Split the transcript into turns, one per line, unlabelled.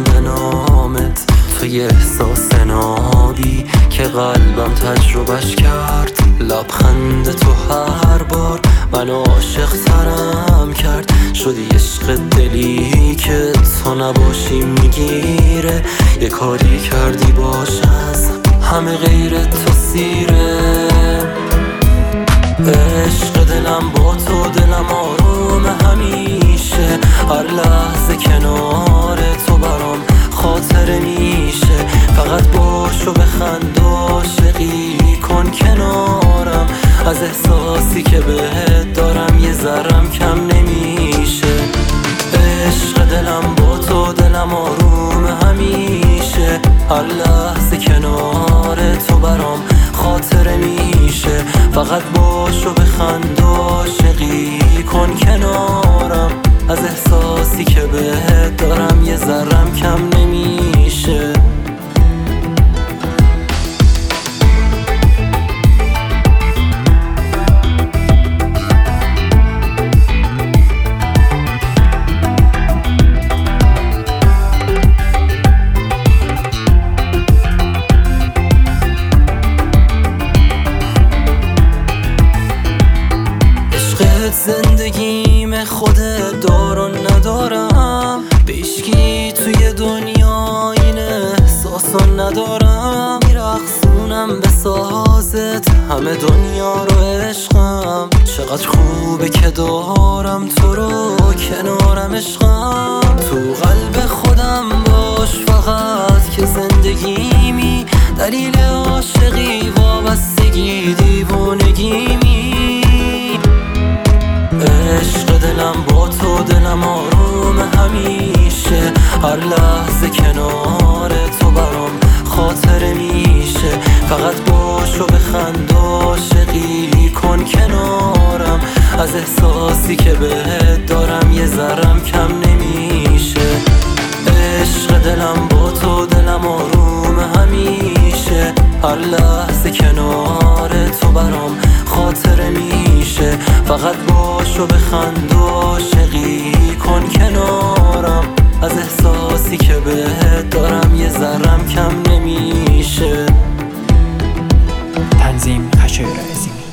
به نامت، تو یه احساس نابی که قلبم تجربهش کرد. لبخند تو هر بار من عاشق ترم کرد. شدی عشق دلی که تو نباشی میگیره. یه کاری کردی باش از همه غیر تو سیره. عشق دلم با تو، دلم آروم همیشه. هر لحظه کنار تو برام خاطره میشه. فقط باش و بخند و عاشقی کن کنارم. از احساسی که بهت دارم یه ذرم کم نمیشه. عشق دلم با تو، دلم آروم همیشه. هر لحظه کنار تو برام خاطره میشه. فقط باش و بخند و عاشقی کن کنارم. از احساسی که بهت دارم یه ذرم کم نمیشه. زندگیم خودت دار و ندارم. به هیچکی توی دنیا این احساسو ندارم. میرقصونم به سازت همه دنیا رو عشقم. چقدر خوبه که دارم تو رو کنارم عشقم. تو قلب خودم باش فقط که زندگیمی. دلیل عاشقی وابستگی دیوونگیمی. عشق دلم با تو، دلم آروم همیشه. هر لحظه کنار تو برام خاطره میشه. فقط باش و بخند و عاشقی کن کنارم. از احساسی که بهت دارم یه ذرم کم نمیشه. عشق دلم با تو، دلم آروم همیشه. هر لحظه کنار تو برام خاطره میشه. فقط باش و بخند و عاشقی کن کنارم. از احساسی که بهت دارم یه ذرم کم نمیشه.
تنظیم خشایار عظیمی.